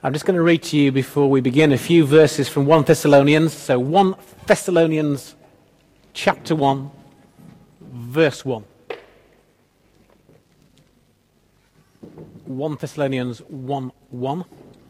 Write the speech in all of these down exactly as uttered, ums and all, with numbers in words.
I'm just going to read to you before we begin a few verses from First Thessalonians. So First Thessalonians chapter one, verse one. First Thessalonians one one.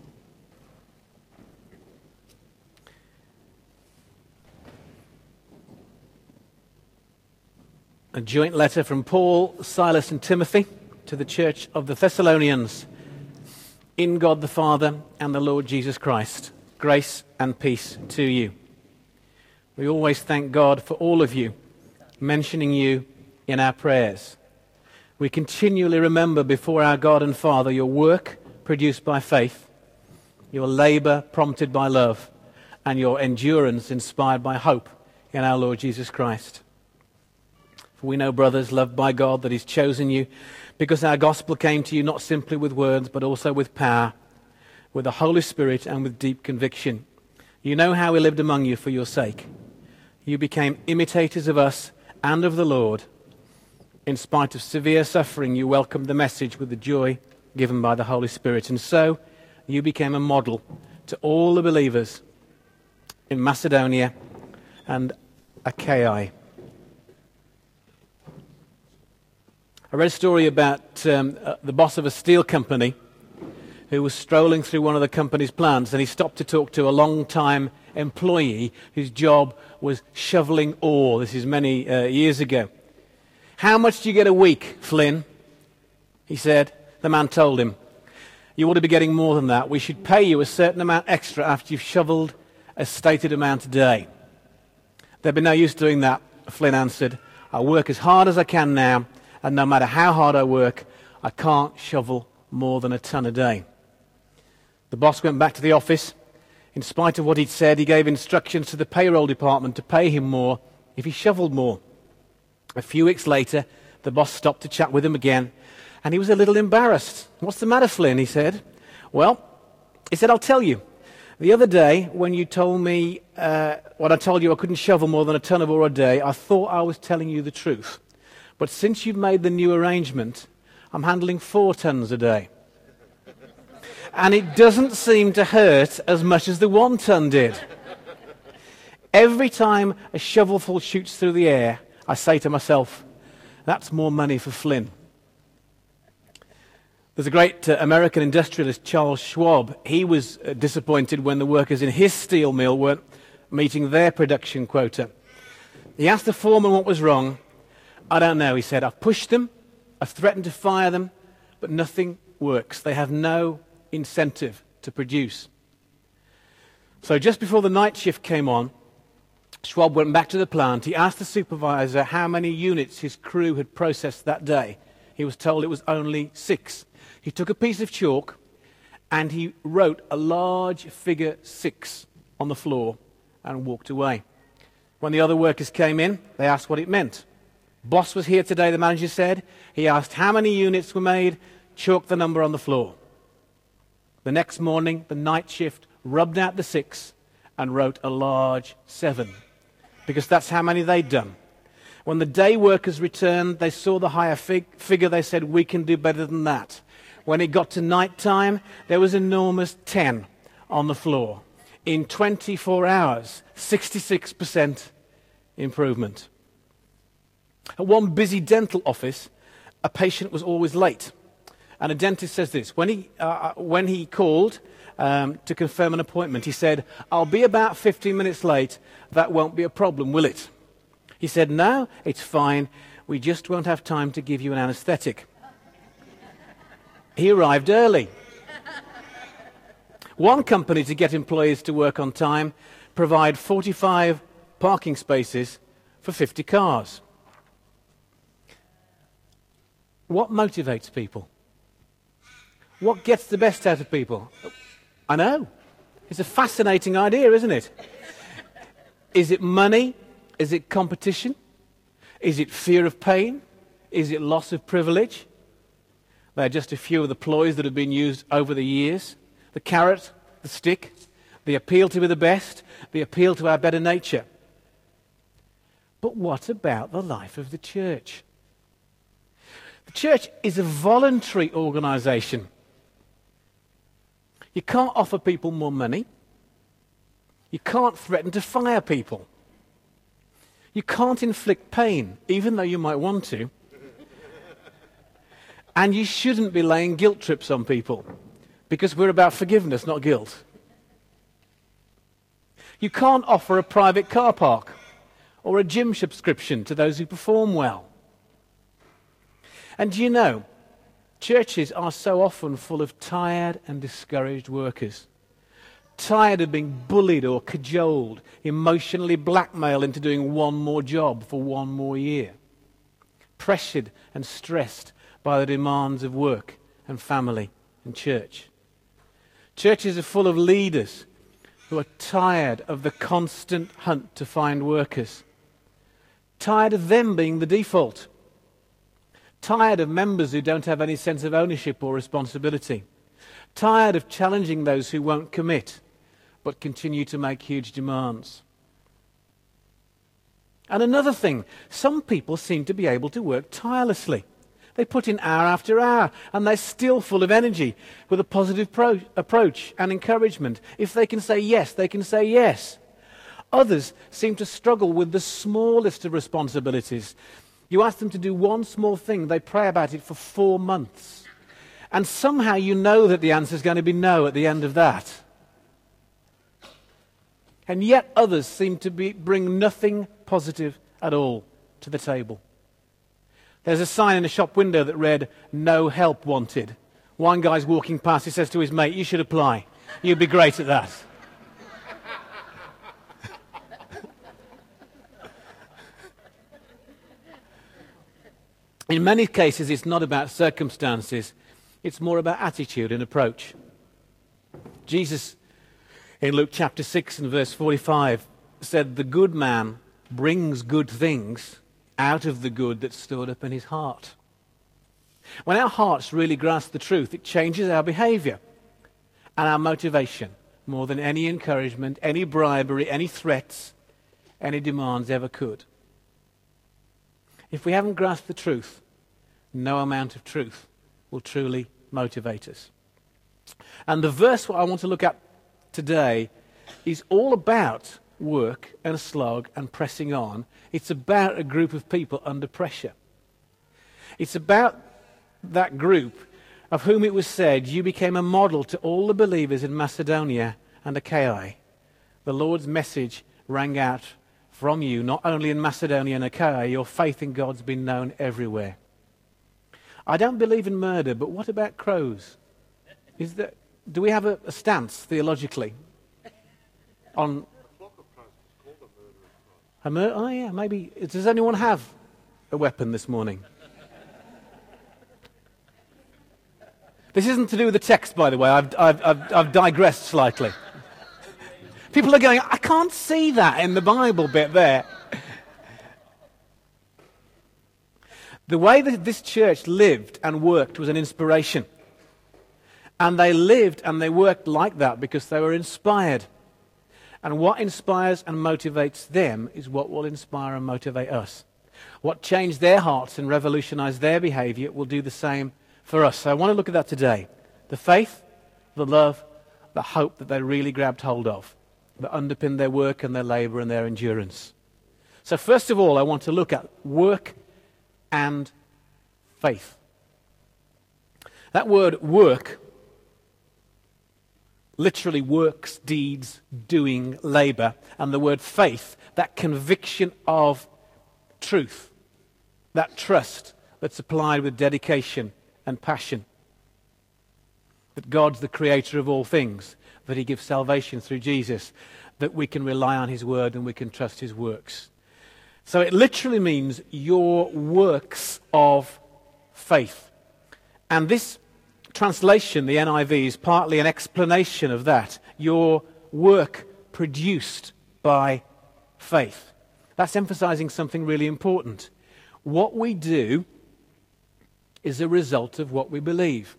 A joint letter from Paul, Silas and Timothy to the church of the Thessalonians. In God the Father and the Lord Jesus Christ, grace and peace to you. We always thank God for all of you, mentioning you in our prayers. We continually remember before our God and Father your work produced by faith, your labor prompted by love, and your endurance inspired by hope in our Lord Jesus Christ. For we know, brothers, loved by God, that He's chosen you, because our gospel came to you not simply with words, but also with power, with the Holy Spirit and with deep conviction. You know how we lived among you for your sake. You became imitators of us and of the Lord. In spite of severe suffering, you welcomed the message with the joy given by the Holy Spirit. And so you became a model to all the believers in Macedonia and Achaia. I read a story about um, uh, the boss of a steel company who was strolling through one of the company's plants, and he stopped to talk to a long-time employee whose job was shoveling ore. This is many uh, years ago. "How much do you get a week, Flynn?" he said. The man told him, "You ought to be getting more than that. We should pay you a certain amount extra after you've shoveled a stated amount a day." "There'd be no use doing that," Flynn answered. "I work as hard as I can now, and no matter how hard I work, I can't shovel more than a ton a day." The boss went back to the office. In spite of what he'd said, he gave instructions to the payroll department to pay him more if he shoveled more. A few weeks later, the boss stopped to chat with him again, and he was a little embarrassed. "What's the matter, Flynn?" he said. "Well," he said, "I'll tell you. The other day, when you told me, uh, when I told you I couldn't shovel more than a ton of ore a day, I thought I was telling you the truth. But since you've made the new arrangement, I'm handling four tons a day. And it doesn't seem to hurt as much as the one ton did. Every time a shovelful shoots through the air, I say to myself, that's more money for Flynn." There's a great uh, American industrialist, Charles Schwab. He was uh, disappointed when the workers in his steel mill weren't meeting their production quota. He asked the foreman what was wrong. "I don't know," he said. "I've pushed them, I've threatened to fire them, but nothing works. They have no incentive to produce." So just before the night shift came on, Schwab went back to the plant. He asked the supervisor how many units his crew had processed that day. He was told it was only six. He took a piece of chalk and he wrote a large figure six on the floor and walked away. When the other workers came in, they asked what it meant. "Boss was here today," the manager said. He asked how many units were made, chalked the number on the floor. The next morning, the night shift rubbed out the six and wrote a large seven, because that's how many they'd done. When the day workers returned, they saw the higher fig- figure. They said, "We can do better than that." When it got to night time, there was an enormous ten on the floor. In twenty-four hours, sixty-six percent improvement. At one busy dental office, a patient was always late. And a dentist says this. When he, uh, when he called um, to confirm an appointment, he said, "I'll be about fifteen minutes late. That won't be a problem, will it?" He said, "No, it's fine. We just won't have time to give you an anesthetic." He arrived early. One company, to get employees to work on time, provide forty-five parking spaces for fifty cars. What motivates people? What gets the best out of people? I know. It's a fascinating idea, isn't it? Is it money? Is it competition? Is it fear of pain? Is it loss of privilege? They're just a few of the ploys that have been used over the years. The carrot, the stick, the appeal to be the best, the appeal to our better nature. But what about the life of the church? The church is a voluntary organization. You can't offer people more money. You can't threaten to fire people. You can't inflict pain, even though you might want to. And you shouldn't be laying guilt trips on people, because we're about forgiveness, not guilt. You can't offer a private car park or a gym subscription to those who perform well. And do you know, churches are so often full of tired and discouraged workers, tired of being bullied or cajoled, emotionally blackmailed into doing one more job for one more year, pressured and stressed by the demands of work and family and church. Churches are full of leaders who are tired of the constant hunt to find workers, tired of them being the default, tired of members who don't have any sense of ownership or responsibility, tired of challenging those who won't commit but continue to make huge demands. And another thing, some people seem to be able to work tirelessly. They put in hour after hour, and they're still full of energy, with a positive pro- approach and encouragement. If they can say yes, they can say yes. Others seem to struggle with the smallest of responsibilities. You ask them to do one small thing, they pray about it for four months. And somehow you know that the answer is going to be no at the end of that. And yet others seem to be, bring nothing positive at all to the table. There's a sign in a shop window that read, "No help wanted." One guy's walking past, he says to his mate, "You should apply. You'd be great at that." In many cases, it's not about circumstances. It's more about attitude and approach. Jesus, in Luke chapter six and verse forty-five, said, "The good man brings good things out of the good that's stored up in his heart." When our hearts really grasp the truth, it changes our behavior and our motivation more than any encouragement, any bribery, any threats, any demands ever could. If we haven't grasped the truth, no amount of truth will truly motivate us. And the verse what I want to look at today is all about work and slog and pressing on. It's about a group of people under pressure. It's about that group of whom it was said, "You became a model to all the believers in Macedonia and Achaia." The Lord's message rang out from you, not only in Macedonia and Achaia. Your faith in God's been known everywhere. I don't believe in murder, but what about crows? Is that, do we have a, a stance theologically on a murder? Oh yeah, maybe. Does anyone have a weapon this morning? This isn't to do with the text, by the way. I've, I've, I've, I've digressed slightly. People are going, "I can't see that in the Bible bit there." The way that this church lived and worked was an inspiration. And they lived and they worked like that because they were inspired. And what inspires and motivates them is what will inspire and motivate us. What changed their hearts and revolutionized their behavior will do the same for us. So I want to look at that today. The faith, the love, the hope that they really grabbed hold of, that underpinned their work and their labor and their endurance. So first of all, I want to look at work and faith. That word work literally works, deeds, doing, labor, and the word faith, that conviction of truth, that trust that's applied with dedication and passion, that God's the creator of all things, that he gives salvation through Jesus, that we can rely on his word and we can trust his works. So it literally means your works of faith. And this translation, the N I V, is partly an explanation of that. Your work produced by faith. That's emphasizing something really important. What we do is a result of what we believe.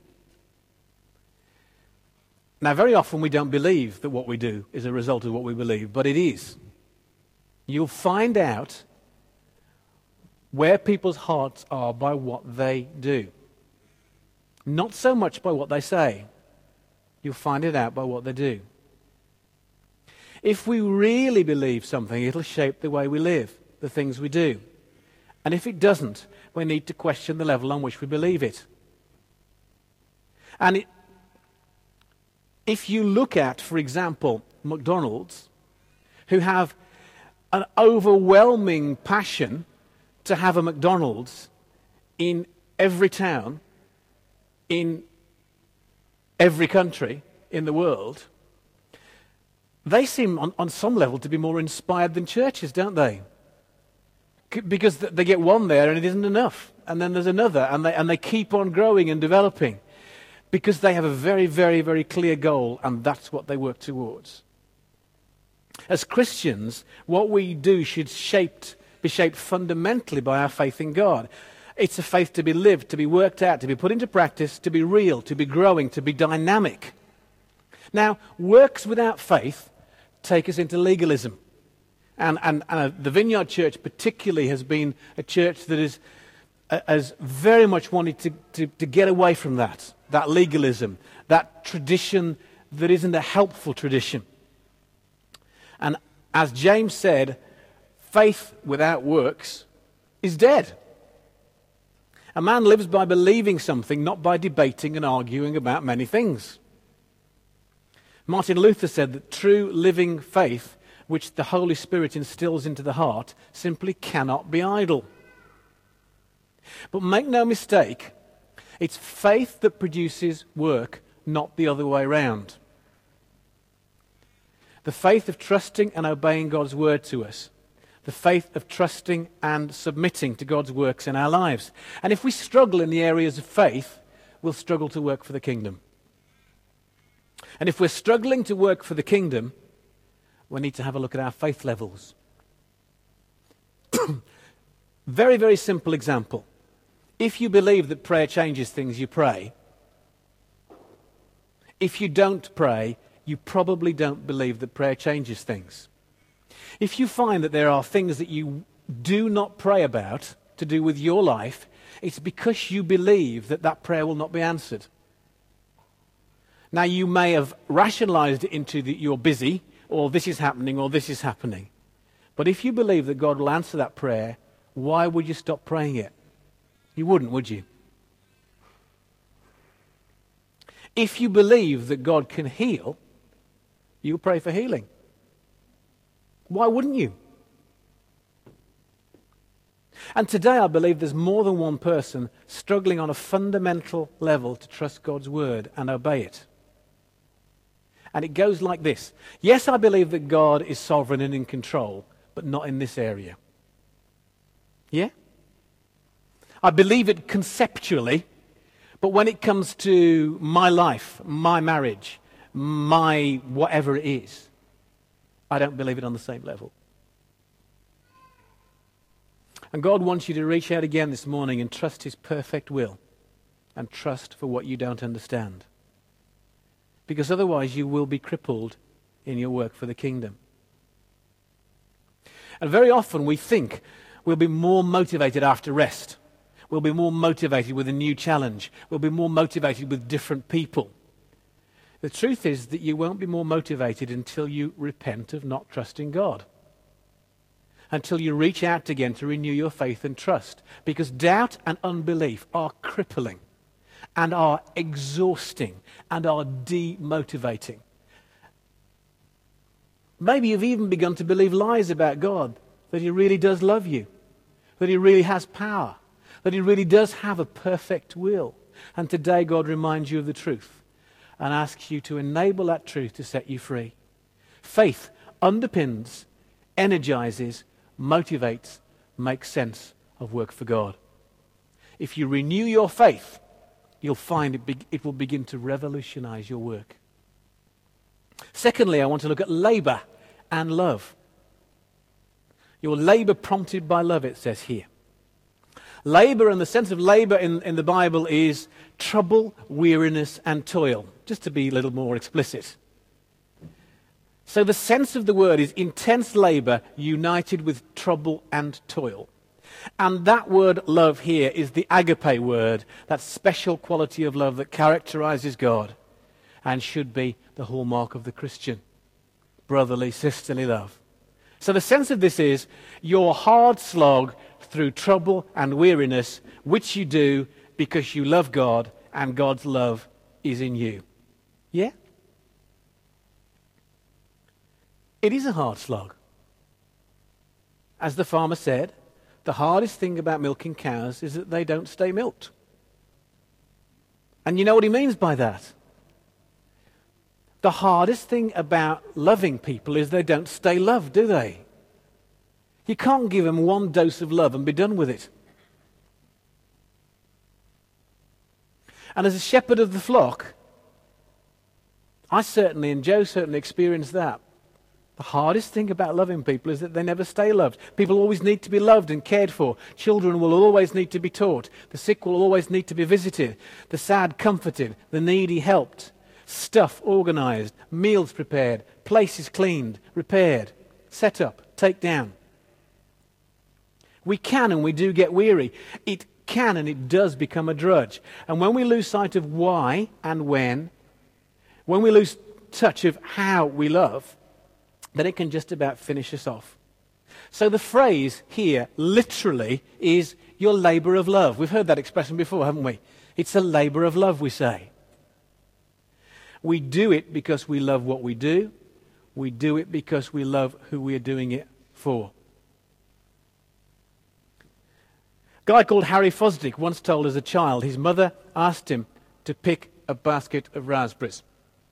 Now, very often we don't believe that what we do is a result of what we believe, but it is. You'll find out where people's hearts are by what they do. Not so much by what they say. You'll find it out by what they do. If we really believe something, it'll shape the way we live, the things we do. And if it doesn't, we need to question the level on which we believe it. And it, if you look at, for example, McDonald's, who have an overwhelming passion to have a McDonald's in every town, in every country in the world, they seem on, on some level to be more inspired than churches, don't they? C- because th- they get one there and it isn't enough. And then there's another, and they, and they keep on growing and developing because they have a very, very, very clear goal, and that's what they work towards. As Christians, what we do should shaped, be shaped fundamentally by our faith in God. It's a faith to be lived, to be worked out, to be put into practice, to be real, to be growing, to be dynamic. Now, works without faith take us into legalism. And, and, and uh, the Vineyard Church particularly has been a church that is, uh, has very much wanted to, to, to get away from that, that legalism, that tradition that isn't a helpful tradition. And as James said, faith without works is dead. A man lives by believing something, not by debating and arguing about many things. Martin Luther said that true living faith, which the Holy Spirit instills into the heart, simply cannot be idle. But make no mistake, it's faith that produces work, not the other way around. The faith of trusting and obeying God's word to us. The faith of trusting and submitting to God's works in our lives. And if we struggle in the areas of faith, we'll struggle to work for the kingdom. And if we're struggling to work for the kingdom, we need to have a look at our faith levels. Very, very simple example. If you believe that prayer changes things, you pray. If you don't pray, you probably don't believe that prayer changes things. If you find that there are things that you do not pray about to do with your life, it's because you believe that that prayer will not be answered. Now, you may have rationalized it into that you're busy, or this is happening, or this is happening. But if you believe that God will answer that prayer, why would you stop praying it? You wouldn't, would you? If you believe that God can heal, you'll pray for healing. Why wouldn't you? And today I believe there's more than one person struggling on a fundamental level to trust God's word and obey it. And it goes like this. Yes, I believe that God is sovereign and in control, but not in this area. Yeah? I believe it conceptually, but when it comes to my life, my marriage, my whatever it is, I don't believe it on the same level. And God wants you to reach out again this morning and trust his perfect will and trust for what you don't understand. Because otherwise you will be crippled in your work for the kingdom. And very often we think we'll be more motivated after rest. We'll be more motivated with a new challenge. We'll be more motivated with different people. The truth is that you won't be more motivated until you repent of not trusting God. Until you reach out again to renew your faith and trust. Because doubt and unbelief are crippling and are exhausting and are demotivating. Maybe you've even begun to believe lies about God, that he really does love you, that he really has power, that he really does have a perfect will. And today God reminds you of the truth and asks you to enable that truth to set you free. Faith underpins, energizes, motivates, makes sense of work for God. If you renew your faith, you'll find it, be, it will begin to revolutionize your work. Secondly, I want to look at labor and love. Your labor prompted by love, it says here. Labor, and the sense of labor in, in the Bible is trouble, weariness, and toil. Just to be a little more explicit. So the sense of the word is intense labor united with trouble and toil. And that word love here is the agape word, that special quality of love that characterizes God. and should be the hallmark of the Christian. Brotherly, sisterly love. So the sense of this is your hard slog through trouble and weariness, which you do because you love God and God's love is in you. Yeah? It is a hard slog. As the farmer said, the hardest thing about milking cows is that they don't stay milked. And you know what he means by that? The hardest thing about loving people is they don't stay loved, do they? You can't give them one dose of love and be done with it. And as a shepherd of the flock, I certainly, and Joe certainly experienced that. The hardest thing about loving people is that they never stay loved. People always need to be loved and cared for. Children will always need to be taught. The sick will always need to be visited. The sad comforted. The needy helped. Stuff organized. Meals prepared. Places cleaned. Repaired. Set up. Take down. We can and we do get weary. It can and it does become a drudge. And when we lose sight of why and when, when we lose touch of how we love, then it can just about finish us off. So the phrase here literally is your labor of love. We've heard that expression before, haven't we? It's a labor of love, we say. We do it because we love what we do. We do it because we love who we are doing it for. A guy called Harry Fosdick once told as a child his mother asked him to pick a basket of raspberries.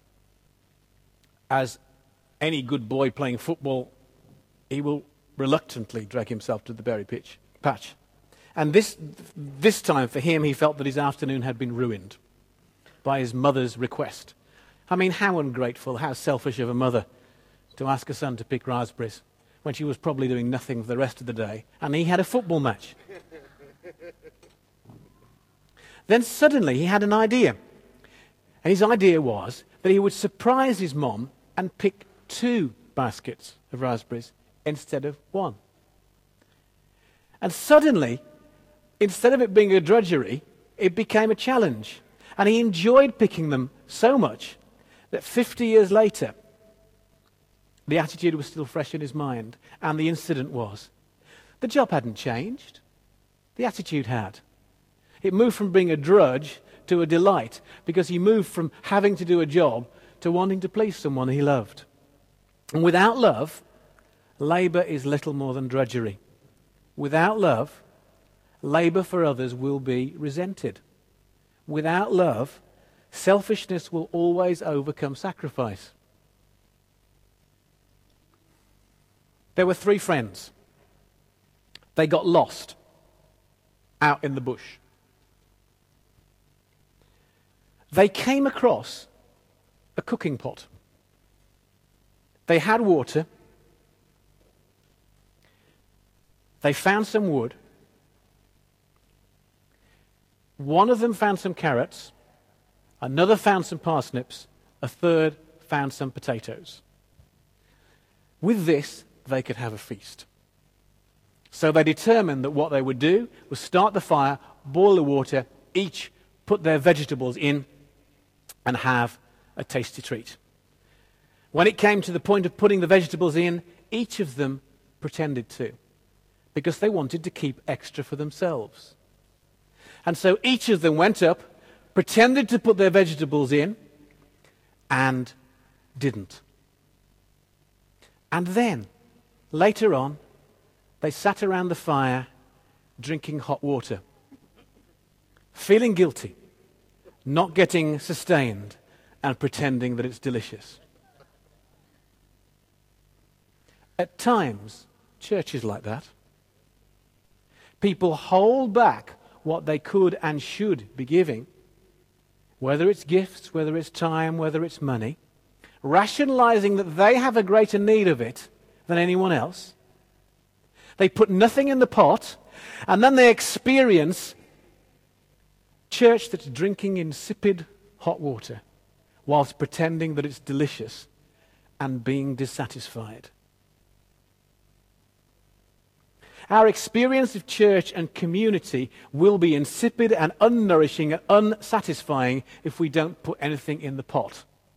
As any good boy playing football, he will reluctantly drag himself to the berry pitch, patch. And this, this time for him, he felt that his afternoon had been ruined by his mother's request. I mean, how ungrateful, how selfish of a mother to ask her son to pick raspberries when she was probably doing nothing for the rest of the day, and he had a football match. Then suddenly he had an idea. And his idea was that he would surprise his mom and pick two baskets of raspberries instead of one. And suddenly, instead of it being a drudgery, it became a challenge. And he enjoyed picking them so much that fifty years later, the attitude was still fresh in his mind. And the incident was, the job hadn't changed. The attitude had. It moved from being a drudge to a delight because he moved from having to do a job to wanting to please someone he loved. And without love, labor is little more than drudgery. Without love, labor for others will be resented. Without love, selfishness will always overcome sacrifice. There were three friends. They got lost out in the bush. They came across a cooking pot. They had water. They found some wood. One of them found some carrots. Another found some parsnips. A third found some potatoes. With this, they could have a feast. So they determined that what they would do was start the fire, boil the water, each put their vegetables in, and have a tasty treat. When it came to the point of putting the vegetables in, each of them pretended to, because they wanted to keep extra for themselves. And so each of them went up, pretended to put their vegetables in, and didn't. And then, later on, they sat around the fire drinking hot water, feeling guilty, not getting sustained, and pretending that it's delicious. At times, church is like that. People hold back what they could and should be giving, whether it's gifts, whether it's time, whether it's money, rationalizing that they have a greater need of it than anyone else. They put nothing in the pot, and then they experience church that's drinking insipid hot water whilst pretending that it's delicious and being dissatisfied. Our experience of church and community will be insipid and unnourishing and unsatisfying if we don't put anything in the pot.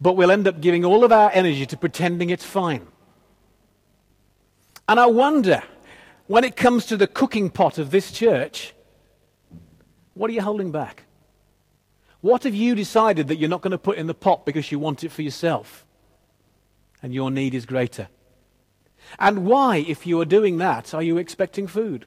but we'll end up giving all of our energy to pretending it's fine. And I wonder, when it comes to the cooking pot of this church, what are you holding back? What have you decided that you're not going to put in the pot because you want it for yourself and your need is greater? And why, if you are doing that, are you expecting food?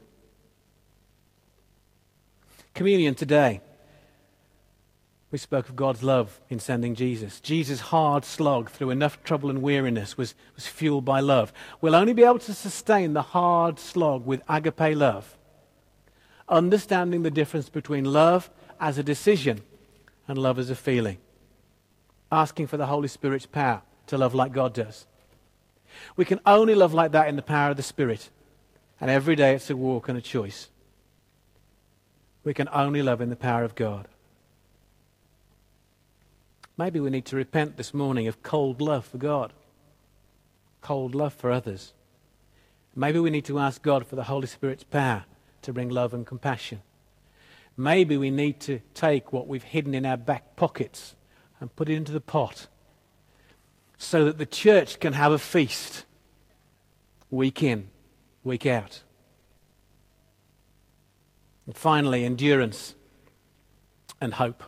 Communion today. We spoke of God's love in sending Jesus. Jesus' hard slog through enough trouble and weariness was, was fueled by love. We'll only be able to sustain the hard slog with agape love, understanding the difference between love as a decision and love as a feeling. Asking for the Holy Spirit's power to love like God does. We can only love like that in the power of the Spirit. And every day it's a walk and a choice. We can only love in the power of God. Maybe we need to repent this morning of cold love for God. Cold love for others. Maybe we need to ask God for the Holy Spirit's power to bring love and compassion. Maybe we need to take what we've hidden in our back pockets and put it into the pot so that the church can have a feast week in, week out. And finally, endurance and hope.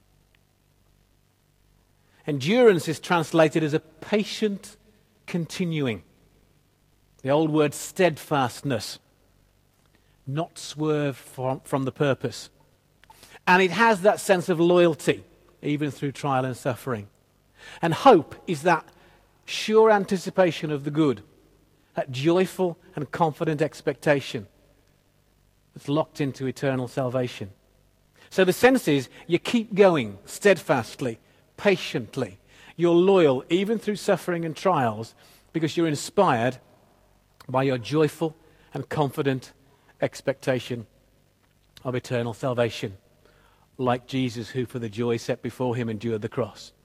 Endurance is translated as a patient continuing. The old word steadfastness. Not swerve from, from the purpose. And it has that sense of loyalty, even through trial and suffering. And hope is that sure anticipation of the good, that joyful and confident expectation that's locked into eternal salvation. So the sense is you keep going steadfastly, patiently. You're loyal even through suffering and trials because you're inspired by your joyful and confident expectation of eternal salvation, like Jesus, who for the joy set before him endured the cross,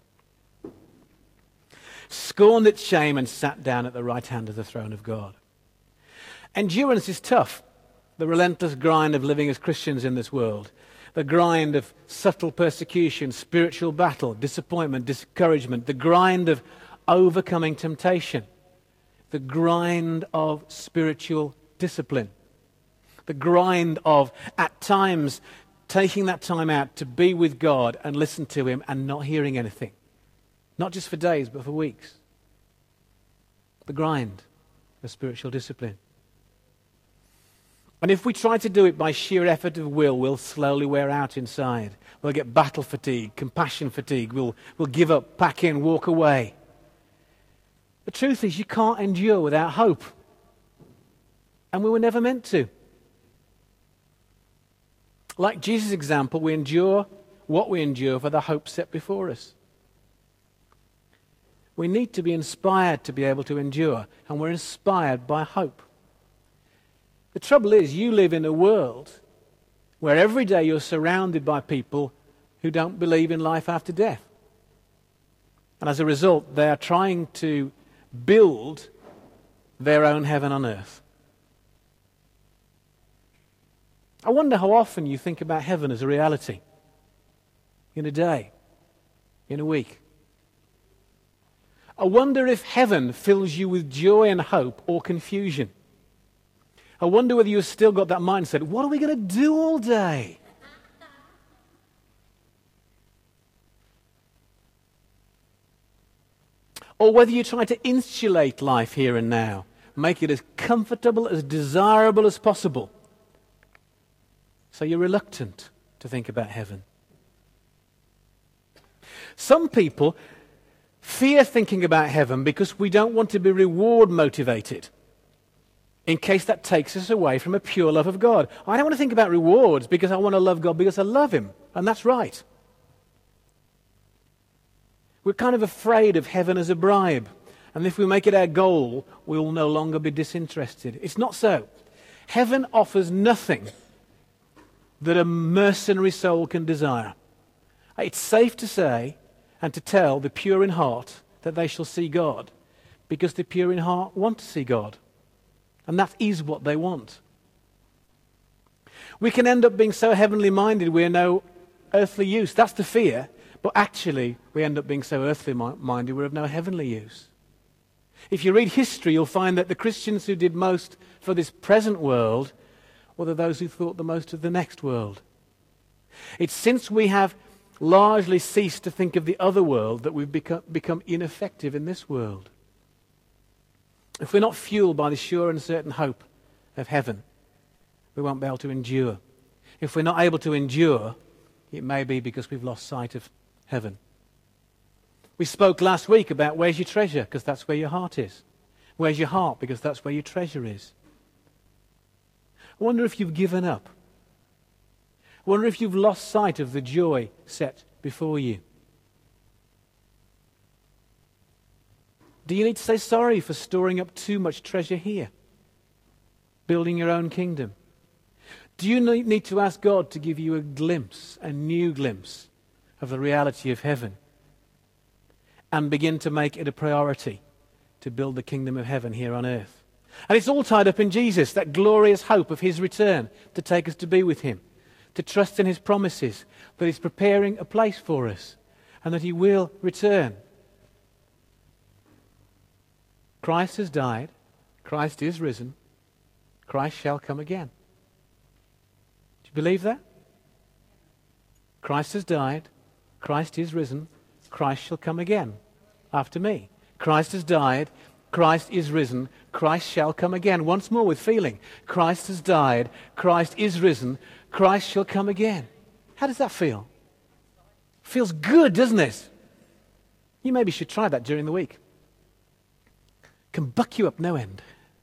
scorned its shame and sat down at the right hand of the throne of God. Endurance is tough. The relentless grind of living as Christians in this world, the grind of subtle persecution, spiritual battle, disappointment, discouragement, the grind of overcoming temptation, the grind of spiritual discipline, the grind of, at times, taking that time out to be with God and listen to him and not hearing anything. Not just for days, but for weeks. The grind of spiritual discipline. And if we try to do it by sheer effort of will, we'll slowly wear out inside. We'll get battle fatigue, compassion fatigue. We'll, we'll give up, pack in, walk away. The truth is you can't endure without hope. And we were never meant to. Like Jesus' example, we endure what we endure for the hope set before us. We need to be inspired to be able to endure, and we're inspired by hope. The trouble is, you live in a world where every day you're surrounded by people who don't believe in life after death. And as a result, they are trying to build their own heaven on earth. I wonder how often you think about heaven as a reality. In a day, in a week. I wonder if heaven fills you with joy and hope or confusion. I wonder whether you've still got that mindset, what are we going to do all day? Or whether you try to insulate life here and now, make it as comfortable, as desirable as possible. So you're reluctant to think about heaven. Some people fear thinking about heaven because we don't want to be reward motivated, in case that takes us away from a pure love of God. I don't want to think about rewards because I want to love God because I love him. And that's right. We're kind of afraid of heaven as a bribe. And if we make it our goal, we will no longer be disinterested. It's not so. Heaven offers nothing that a mercenary soul can desire. It's safe to say and to tell the pure in heart that they shall see God, because the pure in heart want to see God. And that is what they want. We can end up being so heavenly minded we're no earthly use. That's the fear. But actually, we end up being so earthly minded, we're of no heavenly use. If you read history, you'll find that the Christians who did most for this present world were those who thought the most of the next world. It's since we have largely ceased to think of the other world that we've become, become ineffective in this world. If we're not fueled by the sure and certain hope of heaven, we won't be able to endure. If we're not able to endure, it may be because we've lost sight of heaven. We spoke last week about where's your treasure, because that's where your heart is. Where's your heart, because that's where your treasure is. I wonder if you've given up. I wonder if you've lost sight of the joy set before you. Do you need to say sorry for storing up too much treasure here? Building your own kingdom? Do you need to ask God to give you a glimpse, a new glimpse of the reality of heaven? And begin to make it a priority to build the kingdom of heaven here on earth. And it's all tied up in Jesus, that glorious hope of his return to take us to be with him, to trust in his promises, that he's preparing a place for us, and that he will return. Christ has died, Christ is risen, Christ shall come again. Do you believe that? Christ has died, Christ is risen, Christ shall come again after me. Christ has died, Christ is risen, Christ shall come again. Once more with feeling. Christ has died, Christ is risen, Christ shall come again. How does that feel? Feels good, doesn't it? You maybe should try that during the week. Can buck you up no end.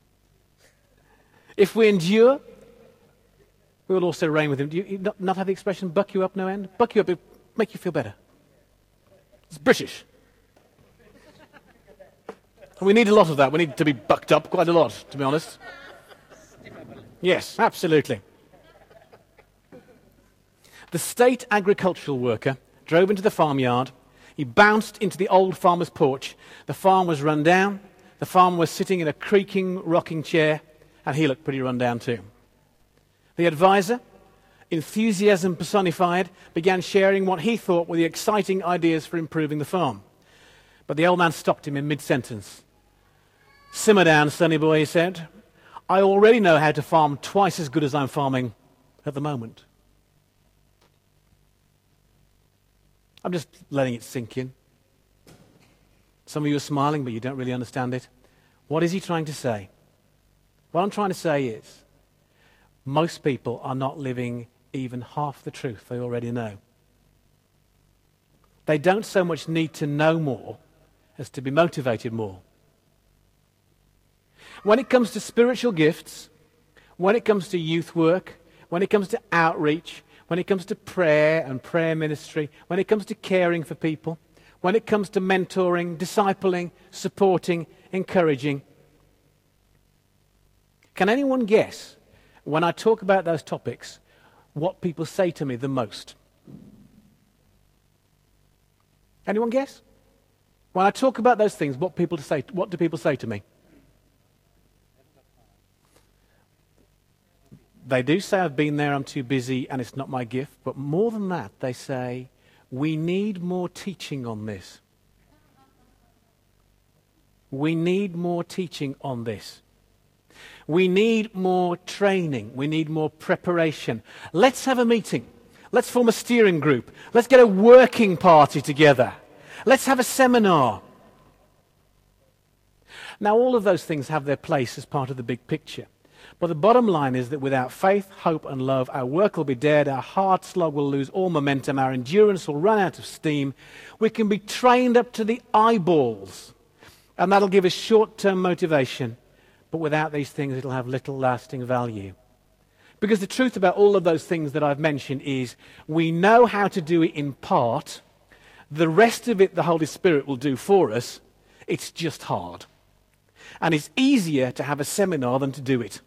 If we endure, we will also reign with him. Do you not, not have the expression buck you up no end? Buck you up, it make you feel better. It's British. And we need a lot of that. We need to be bucked up quite a lot, to be honest. Yes, absolutely. The state agricultural worker drove into the farmyard. He bounced into the old farmer's porch. The farm was run down. The farmer was sitting in a creaking, rocking chair, and he looked pretty run down too. The advisor, enthusiasm personified, began sharing what he thought were the exciting ideas for improving the farm. But the old man stopped him in mid-sentence. "Simmer down, sonny boy," he said. "I already know how to farm twice as good as I'm farming at the moment." I'm just letting it sink in. Some of you are smiling, but you don't really understand it. What is he trying to say? What I'm trying to say is, most people are not living even half the truth they already know. They don't so much need to know more as to be motivated more. When it comes to spiritual gifts, when it comes to youth work, when it comes to outreach, when it comes to prayer and prayer ministry, when it comes to caring for people, when it comes to mentoring, discipling, supporting, encouraging, can anyone guess, when I talk about those topics, what people say to me the most? Anyone guess? When I talk about those things, what people say, what do people say to me? They do say, "I've been there, I'm too busy, and it's not my gift." But more than that, they say, "We need more teaching on this. We need more teaching on this. We need more training. We need more preparation. Let's have a meeting. Let's form a steering group. Let's get a working party together. Let's have a seminar." Now, all of those things have their place as part of the big picture. But the bottom line is that without faith, hope, and love, our work will be dead, our hard slog will lose all momentum, our endurance will run out of steam. We can be trained up to the eyeballs, and that'll give us short-term motivation. But without these things, it'll have little lasting value. Because the truth about all of those things that I've mentioned is we know how to do it in part. The rest of it the Holy Spirit will do for us. It's just hard. And it's easier to have a seminar than to do it.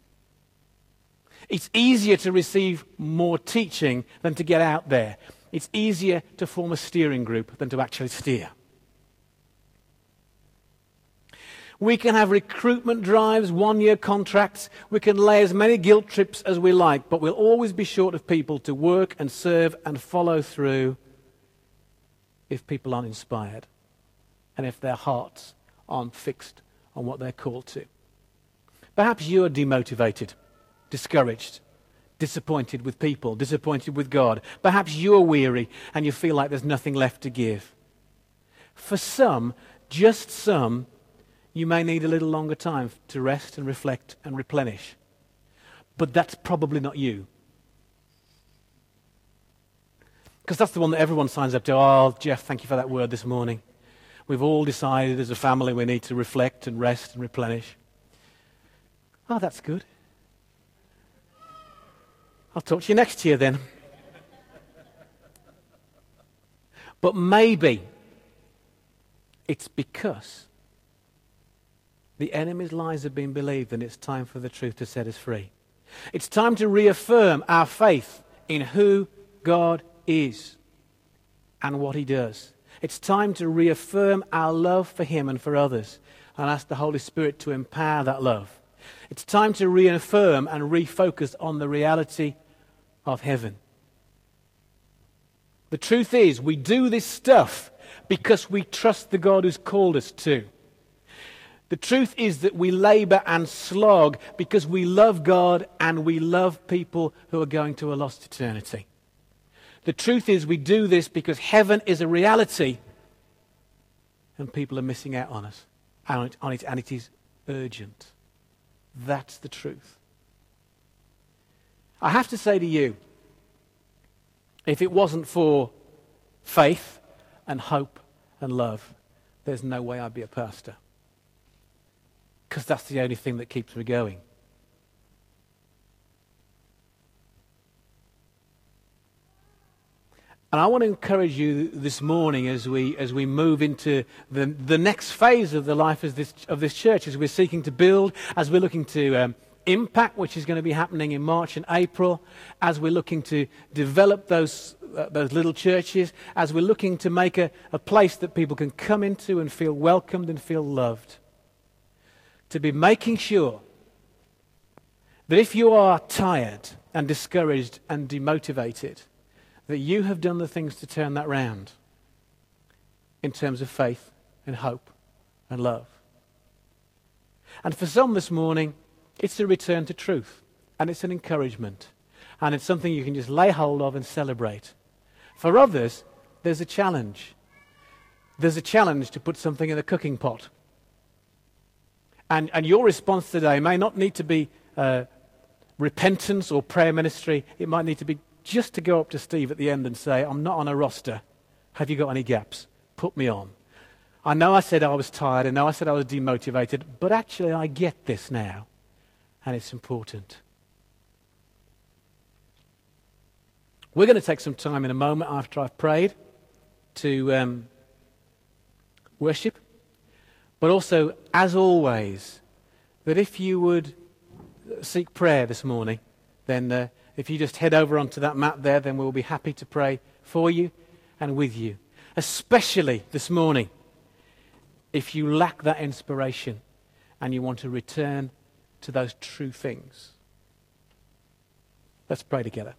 It's easier to receive more teaching than to get out there. It's easier to form a steering group than to actually steer. We can have recruitment drives, one-year contracts. We can lay as many guilt trips as we like, but we'll always be short of people to work and serve and follow through if people aren't inspired and if their hearts aren't fixed on what they're called to. Perhaps you are demotivated, discouraged, disappointed with people, disappointed with God. Perhaps you are weary and you feel like there's nothing left to give. For some, just some, you may need a little longer time to rest and reflect and replenish. But that's probably not you. Because that's the one that everyone signs up to. Oh, Jeff, thank you for that word this morning. We've all decided as a family we need to reflect and rest and replenish. Oh, that's good. I'll talk to you next year then. But maybe it's because the enemy's lies have been believed and it's time for the truth to set us free. It's time to reaffirm our faith in who God is and what he does. It's time to reaffirm our love for him and for others and ask the Holy Spirit to empower that love. It's time to reaffirm and refocus on the reality of heaven. The truth is, we do this stuff because we trust the God who's called us to. The truth is that we labor and slog because we love God and we love people who are going to a lost eternity. The truth is we do this because heaven is a reality and people are missing out on us, on it, on it, and it is urgent. That's the truth. I have to say to you, if it wasn't for faith and hope and love, there's no way I'd be a pastor. Because that's the only thing that keeps me going. And I want to encourage you this morning as we as we move into the the next phase of the life of this of this church, as we're seeking to build, as we're looking to um, impact, which is going to be happening in March and April, as we're looking to develop those uh, those little churches, as we're looking to make a, a place that people can come into and feel welcomed and feel loved. To be making sure that if you are tired and discouraged and demotivated, that you have done the things to turn that round in terms of faith and hope and love. And for some this morning, it's a return to truth, and it's an encouragement, and it's something you can just lay hold of and celebrate. For others, there's a challenge. There's a challenge to put something in the cooking pot. And, and your response today may not need to be uh, repentance or prayer ministry. It might need to be just to go up to Steve at the end and say, I'm not on a roster. Have you got any gaps? Put me on. I know I said I was tired. I know I said I was demotivated. But actually I get this now. And it's important. We're going to take some time in a moment after I've prayed to um, worship. But also, as always, that if you would seek prayer this morning, then uh, if you just head over onto that mat there, then we'll be happy to pray for you and with you. Especially this morning, if you lack that inspiration and you want to return to those true things. Let's pray together.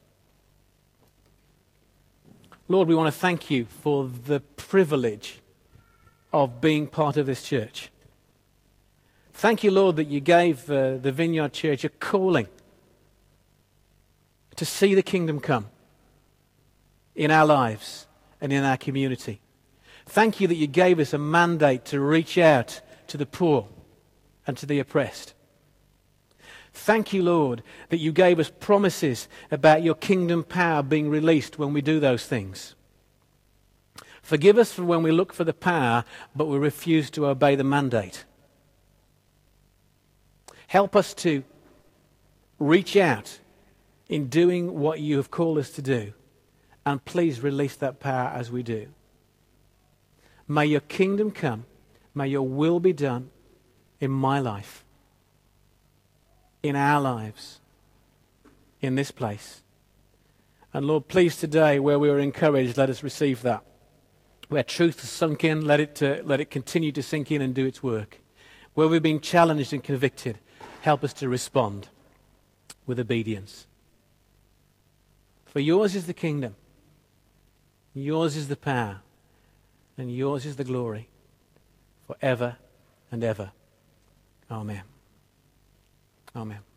Lord, we want to thank you for the privilege of being part of this church. Thank you, Lord, that you gave uh, the Vineyard Church a calling to see the kingdom come in our lives and in our community. Thank you that you gave us a mandate to reach out to the poor and to the oppressed. Thank you, Lord, that you gave us promises about your kingdom power being released when we do those things. Forgive us for when we look for the power, but we refuse to obey the mandate. Help us to reach out in doing what you have called us to do. And please release that power as we do. May your kingdom come. May your will be done in my life, in our lives, in this place. And Lord, please today, where we are encouraged, let us receive that. Where truth has sunk in, let it, uh, let it continue to sink in and do its work. Where we've been challenged and convicted, help us to respond with obedience. For yours is the kingdom, yours is the power, and yours is the glory forever and ever. Amen. Amen.